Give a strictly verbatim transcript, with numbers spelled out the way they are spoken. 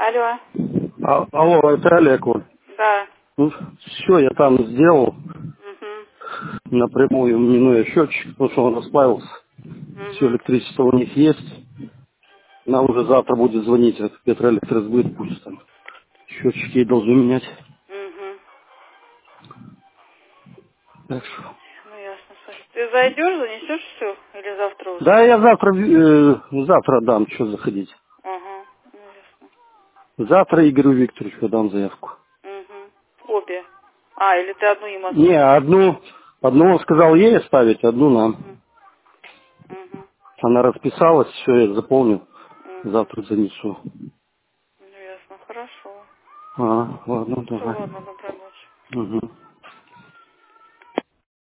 Алло. А- алло, это Олег. Вот. Да. Ну, все, я там сделал Угу. напрямую, минуя счетчик, потому что он расплавился. Все Угу. электричество у них есть. Она уже завтра будет звонить, от Петроэлектросбыт, пусть там счетчики ей должны менять. Угу. Так что... Ну ясно. Слушай, ты зайдешь, занесешь все? Или завтра уже? Да, я завтра, э, завтра дам, что заходить. Ага. Ну ясно. Завтра Игорю Викторовичу дам заявку. Угу. Обе. А, или ты одну им Не, оставишь? одну, одну он сказал ей оставить, одну нам. Угу. Угу. Она расписалась, все, я заполнил. Угу. Завтра занесу. Ну ясно. Хорошо. А, ладно, Все, давай. ладно, доброй ночи. Угу.